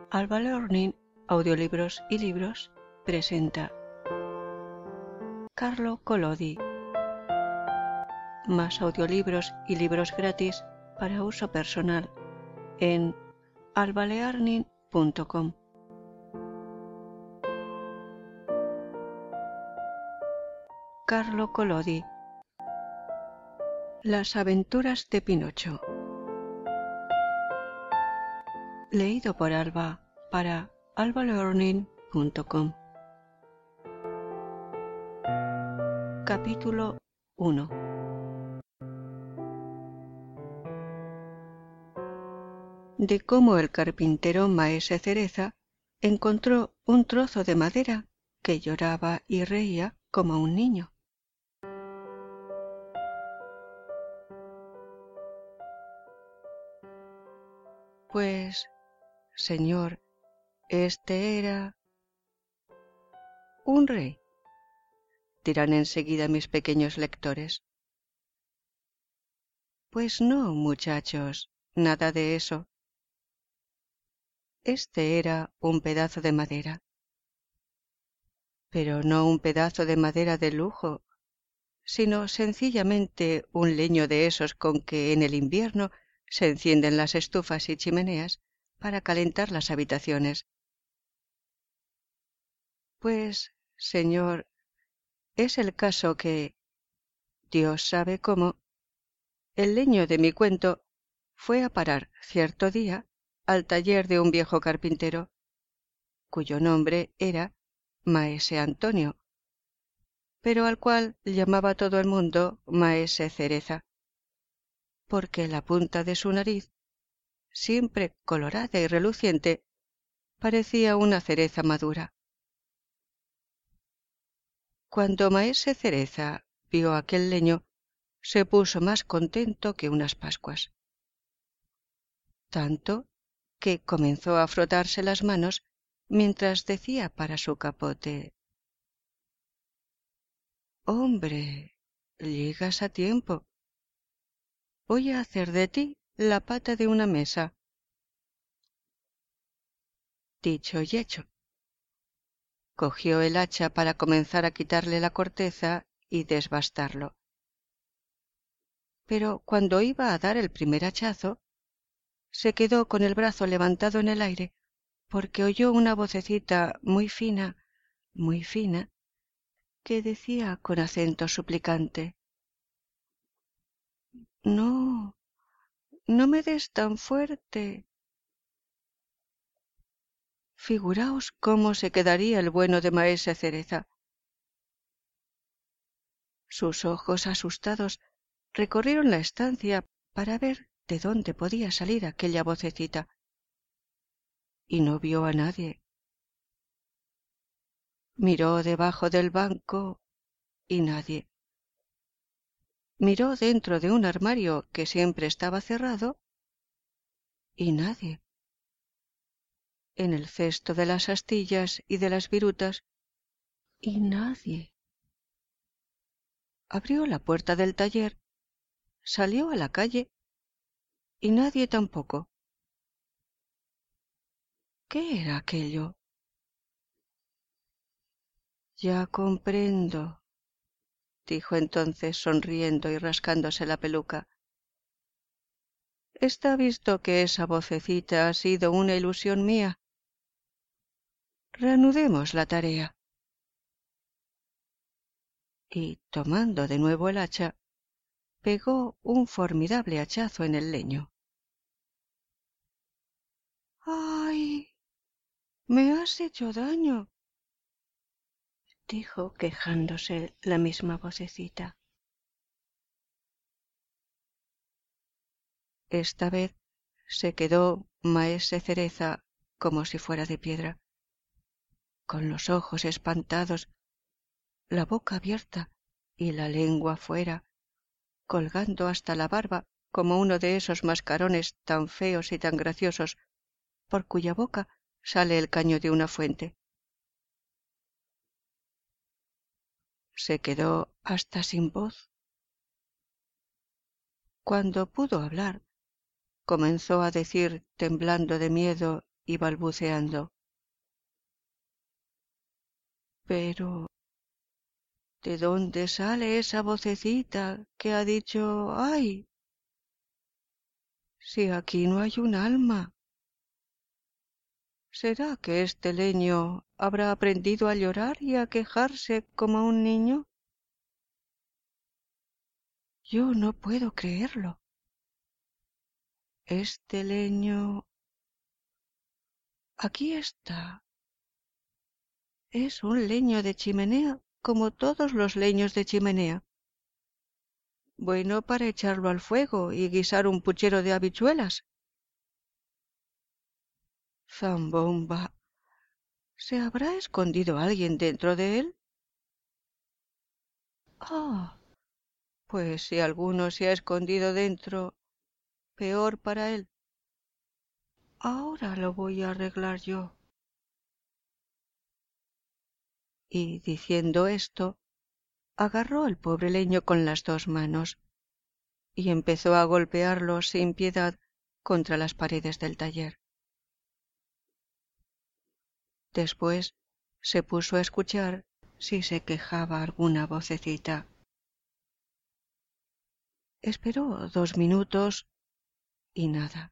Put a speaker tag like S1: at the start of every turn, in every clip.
S1: Alba Learning, Audiolibros y Libros presenta Carlo Collodi. Más audiolibros y libros gratis para uso personal en albalearning.com. Carlo Collodi. Las aventuras de Pinocho. Leído por Alba para albalearning.com. Capítulo 1. De cómo el carpintero Maese Cereza encontró un trozo de madera que lloraba y reía como un niño. Pues, señor, este era un rey, dirán enseguida mis pequeños lectores. Pues no, muchachos, nada de eso. Este era un pedazo de madera, pero no un pedazo de madera de lujo, sino sencillamente un leño de esos con que en el invierno se encienden las estufas y chimeneas para calentar las habitaciones. Pues, señor, es el caso que, Dios sabe cómo, el leño de mi cuento fue a parar cierto día al taller de un viejo carpintero, cuyo nombre era Maese Antonio, pero al cual llamaba todo el mundo Maese Cereza, porque la punta de su nariz, siempre colorada y reluciente, parecía una cereza madura. Cuando Maese Cereza vio aquel leño, se puso más contento que unas pascuas, tanto que comenzó a frotarse las manos mientras decía para su capote: «Hombre, llegas a tiempo. Voy a hacer de ti la pata de una mesa». Dicho y hecho. Cogió el hacha para comenzar a quitarle la corteza y desbastarlo. Pero cuando iba a dar el primer hachazo, se quedó con el brazo levantado en el aire porque oyó una vocecita muy fina, que decía con acento suplicante: «No, no me des tan fuerte». Figuraos cómo se quedaría el bueno de Maese Cereza. Sus ojos asustados recorrieron la estancia para ver de dónde podía salir aquella vocecita, y no vio a nadie. Miró debajo del banco y nadie. Miró dentro de un armario que siempre estaba cerrado y nadie. En el cesto de las astillas y de las virutas y nadie. Abrió la puerta del taller, salió a la calle y nadie tampoco. ¿Qué era aquello? Ya comprendo, dijo entonces sonriendo y rascándose la peluca. Está visto que esa vocecita ha sido una ilusión mía. Reanudemos la tarea. Y, tomando de nuevo el hacha, pegó un formidable hachazo en el leño. «¡Ay! Me has hecho daño», dijo quejándose la misma vocecita. Esta vez se quedó Maese Cereza como si fuera de piedra, con los ojos espantados, la boca abierta y la lengua fuera, colgando hasta la barba como uno de esos mascarones tan feos y tan graciosos por cuya boca sale el caño de una fuente. Se quedó hasta sin voz. Cuando pudo hablar, comenzó a decir, temblando de miedo y balbuceando: «Pero, ¿de dónde sale esa vocecita que ha dicho ¡ay!, si aquí no hay un alma? ¿Será que este leño habrá aprendido a llorar y a quejarse como un niño? Yo no puedo creerlo. Este leño... aquí está. Es un leño de chimenea, como todos los leños de chimenea. Bueno para echarlo al fuego y guisar un puchero de habichuelas. Zambomba, ¿se habrá escondido alguien dentro de él? Ah, pues si alguno se ha escondido dentro, peor para él. Ahora lo voy a arreglar yo». Y diciendo esto, agarró al pobre leño con las dos manos y empezó a golpearlo sin piedad contra las paredes del taller. Después se puso a escuchar si se quejaba alguna vocecita. Esperó 2 minutos y nada.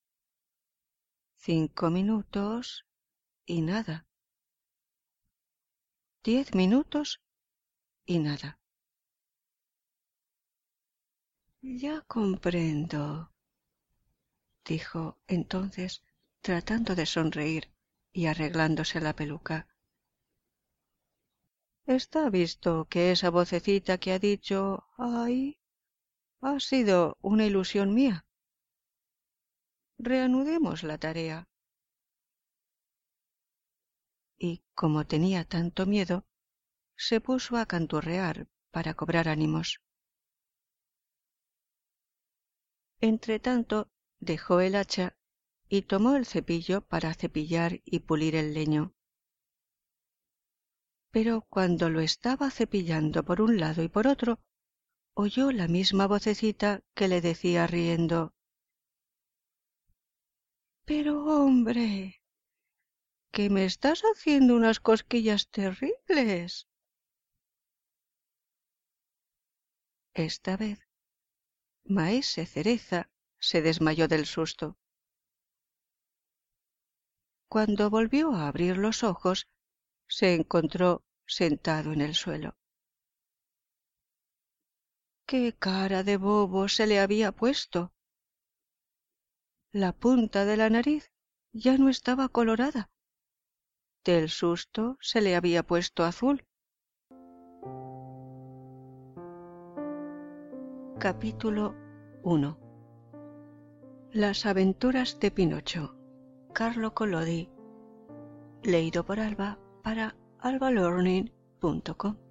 S1: 5 minutos y nada. 10 minutos y nada. «Ya comprendo», dijo entonces, tratando de sonreír y arreglándose la peluca. «Está visto que esa vocecita que ha dicho ¡ay!, ha sido una ilusión mía. Reanudemos la tarea». Y como tenía tanto miedo, se puso a canturrear para cobrar ánimos. Entretanto, dejó el hacha y tomó el cepillo para cepillar y pulir el leño. Pero cuando lo estaba cepillando por un lado y por otro, oyó la misma vocecita que le decía riendo: «Pero hombre, que me estás haciendo unas cosquillas terribles». Esta vez, Maese Cereza se desmayó del susto. Cuando volvió a abrir los ojos, se encontró sentado en el suelo. ¡Qué cara de bobo se le había puesto! La punta de la nariz ya no estaba colorada. Del susto se le había puesto azul. Capítulo 1. Las aventuras de Pinocho. Carlo Collodi. Leído por Alba para albalearning.com.